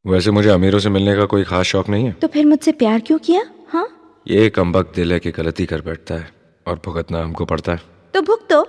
वैसे मुझे अमीरों से मिलने का कोई खास शौक नहीं है। तो फिर मुझसे प्यार क्यों किया? हाँ, ये कमबख्त दिल है कि गलती कर बैठता है और भुगतना हमको पड़ता है। तो भुगतो।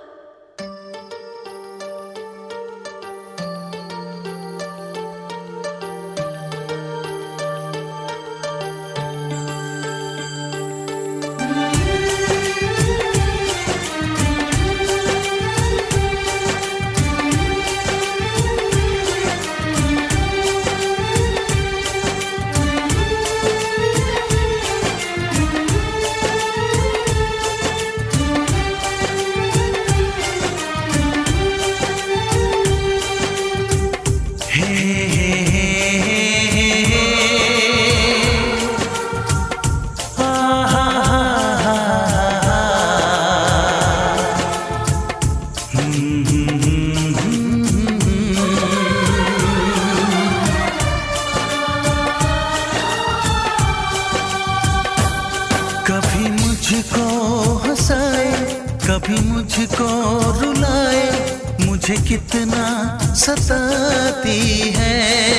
कभी मुझको हंसाए, कभी मुझको रुलाए, मुझे कितना सताती है।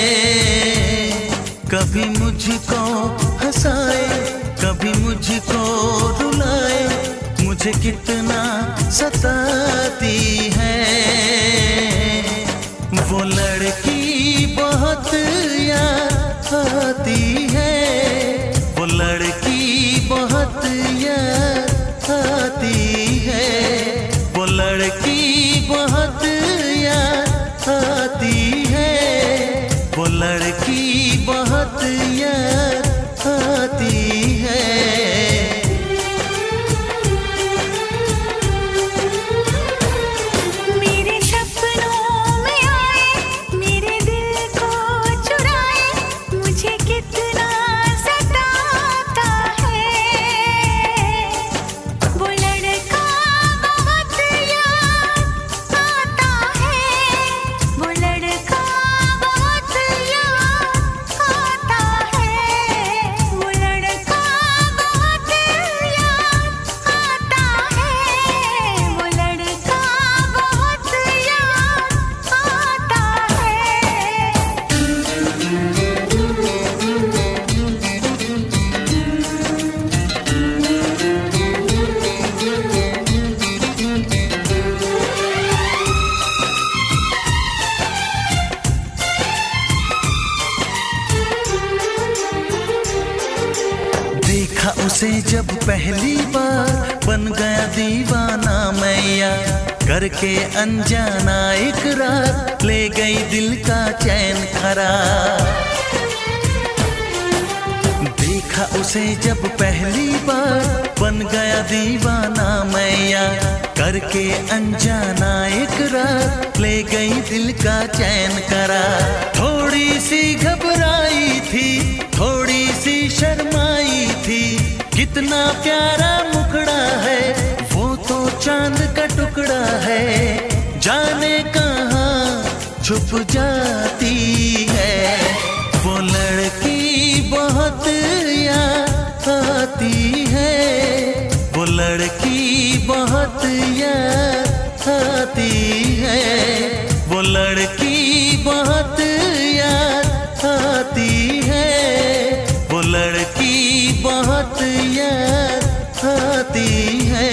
कभी मुझको हंसाए, कभी मुझको रुलाए, मुझे कितना सताती है। वो लड़की बहुत याद आती है, वो लड़की बहुत याद आती है, वो लड़की बहुत याद आती है, वो लड़की बहुत याद आती है। मेरे सपनों में आए, मेरे दिल को चुराए, मुझे कितना सताता है। वो लड़का बहुत याद आता है, वो लड़का बहुत याद आता है, वो लड़का बहुत याद आता है, वो लड़का बहुत याद आता देखा उसे जब पहली बार, बन गया दीवाना मैया, करके अनजाना इकरार, ले गई दिल का चैन करार। देखा उसे जब पहली बार, बन गया दीवाना मैया, करके अनजाना इकरार, ले गई दिल का चैन करार। थोड़ी सी घबराई थी, थोड़ी सी शर्माई थी, कितना प्यारा मुखड़ा है, वो तो चांद का टुकड़ा है, जाने कहाँ छुप जाती है। वो लड़की बहुत याद आती है, वो लड़की बहुत याद आती है, वो लड़की बहुत याद आती है, वो लड़की बहुत याद आती है।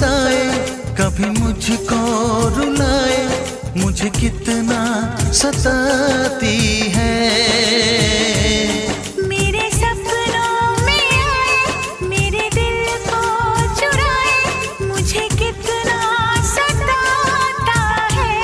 हंसाए, कभी मुझको रुलाए, मुझे कितना सताती है। मेरे सपनों में आए, मेरे दिल को चुराए, मुझे कितना सताता है।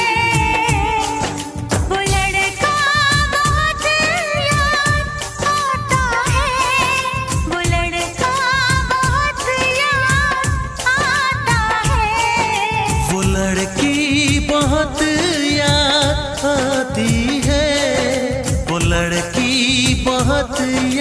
वो लड़का बहुत याद आता है, वो लड़का बहुत याद आता है। वो लड़की बहुत याद आती है, वो लड़की बहुत